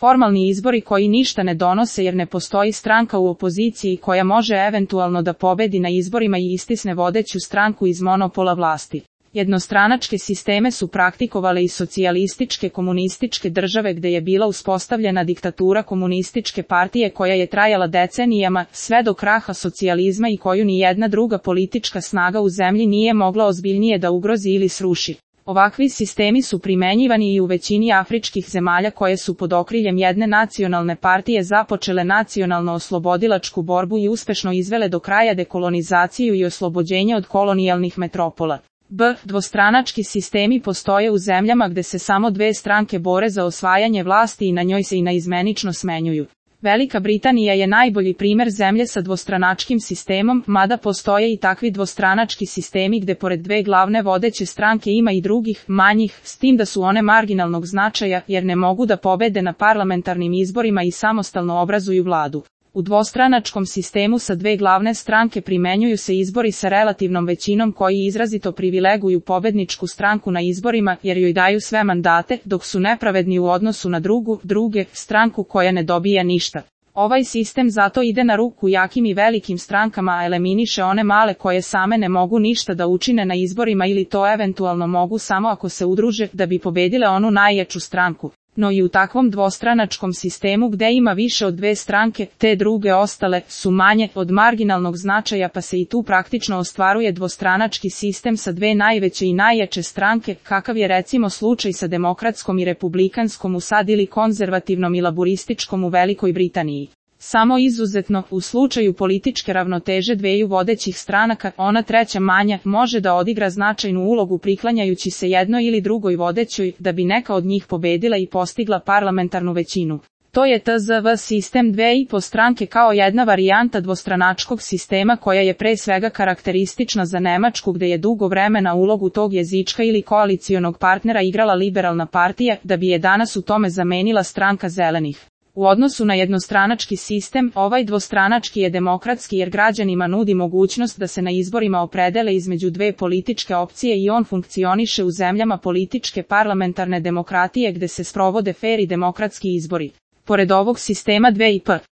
formalni izbori koji ništa ne donose jer ne postoji stranka u opoziciji koja može eventualno da pobedi na izborima i istisne vodeću stranku iz monopola vlasti. Jednostranačke sisteme su praktikovale i socijalističke komunističke države gde je bila uspostavljena diktatura komunističke partije koja je trajala decenijama, sve do kraha socijalizma i koju ni jedna druga politička snaga u zemlji nije mogla ozbiljnije da ugrozi ili sruši. Ovakvi sistemi su primenjivani i u većini afričkih zemalja koje su pod okriljem jedne nacionalne partije započele nacionalno-oslobodilačku borbu i uspešno izvele do kraja dekolonizaciju i oslobođenje od kolonijalnih metropola. Dvostranački sistemi postoje u zemljama gde se samo dve stranke bore za osvajanje vlasti i na njoj se i naizmenično smenjuju. Velika Britanija je najbolji primer zemlje sa dvostranačkim sistemom, mada postoje i takvi dvostranački sistemi gde pored dve glavne vodeće stranke ima i drugih, manjih, s tim da su one marginalnog značaja jer ne mogu da pobede na parlamentarnim izborima i samostalno obrazuju vladu. U dvostranačkom sistemu sa dve glavne stranke primenjuju se izbori sa relativnom većinom koji izrazito privileguju pobedničku stranku na izborima jer joj daju sve mandate, dok su nepravedni u odnosu na druge stranku koja ne dobija ništa. Ovaj sistem zato ide na ruku jakim i velikim strankama, a eliminiše one male koje same ne mogu ništa da učine na izborima ili to eventualno mogu samo ako se udruže da bi pobedile onu najjaču stranku. No i u takvom dvostranačkom sistemu gde ima više od dve stranke, te druge ostale su manje od marginalnog značaja pa se i tu praktično ostvaruje dvostranački sistem sa dve najveće i najjače stranke, kakav je recimo slučaj sa demokratskom i republikanskom u SAD ili konzervativnom i laburističkom u Velikoj Britaniji. Samo izuzetno, u slučaju političke ravnoteže dveju vodećih stranaka, ona treća manja može da odigra značajnu ulogu priklanjajući se jednoj ili drugoj vodećoj, da bi neka od njih pobedila i postigla parlamentarnu većinu. To je TZV sistem 2,5 stranke kao jedna varijanta dvostranačkog sistema koja je pre svega karakteristična za Nemačku gde je dugo vremena ulogu tog jezička ili koalicionog partnera igrala liberalna partija, da bi je danas u tome zamenila stranka zelenih. U odnosu na jednostranački sistem, ovaj dvostranački je demokratski jer građanima nudi mogućnost da se na izborima opredele između dve političke opcije i on funkcioniše u zemljama političke parlamentarne demokratije gde se sprovode fer i demokratski izbori. Pored ovog sistema 2,5